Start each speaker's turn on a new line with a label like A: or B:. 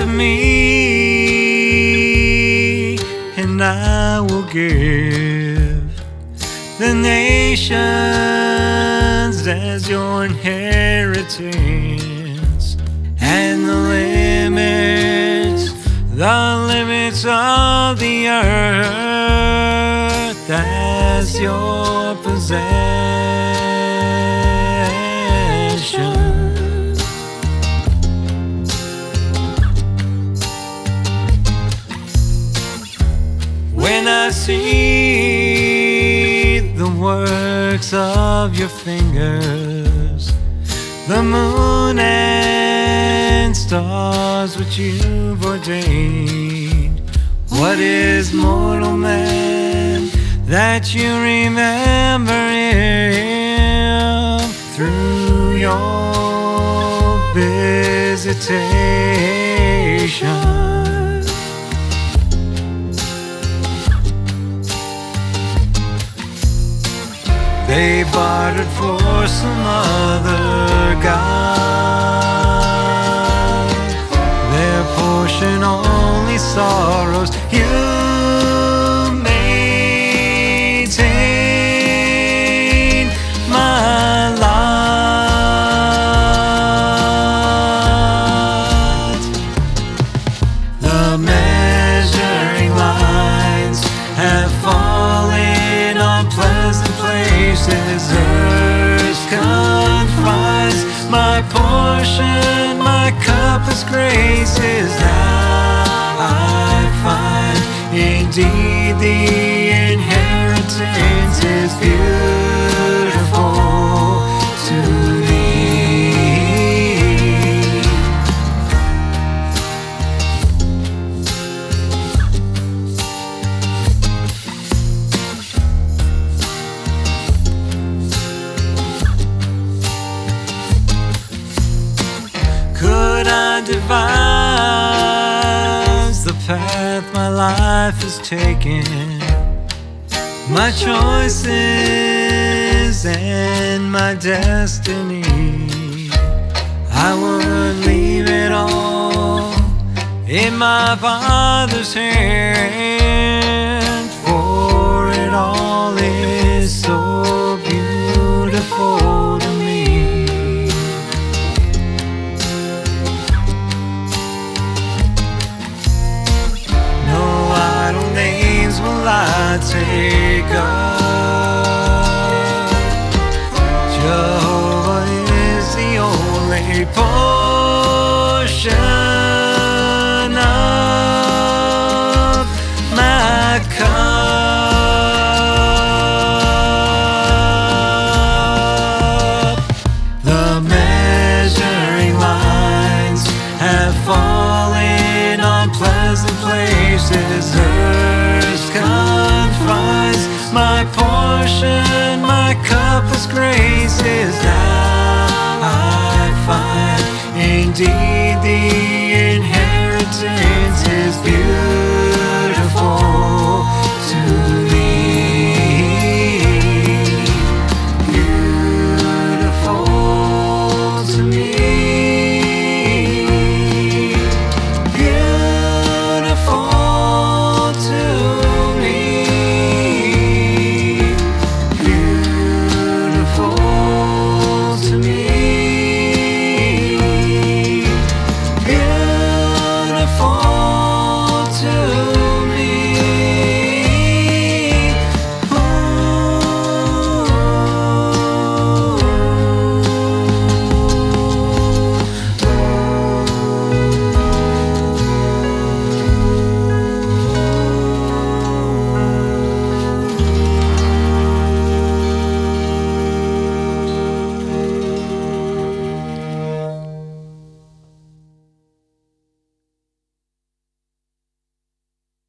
A: of me, and I will give the nations as your inheritance, and the limits of the earth as your possession. When I see the works of your fingers, the moon and stars which you've ordained, what is mortal man that you remember him through your visitation? They bartered for some other god, their portion only sorrows. You maintain my lot. The measuring lines have fallen on pleasant places. Earth confines my portion, my cup is graces. Now I find indeed the inheritance is beautiful to me. Could I devise the path my life has taken, my choices and my destiny, I would leave it all in my Father's hand, for it all is so beautiful to me. I take up. Jehovah is the only portion of my cup. The measuring lines have fallen on pleasant places. Confines my portion, my cup is graces. Now I find indeed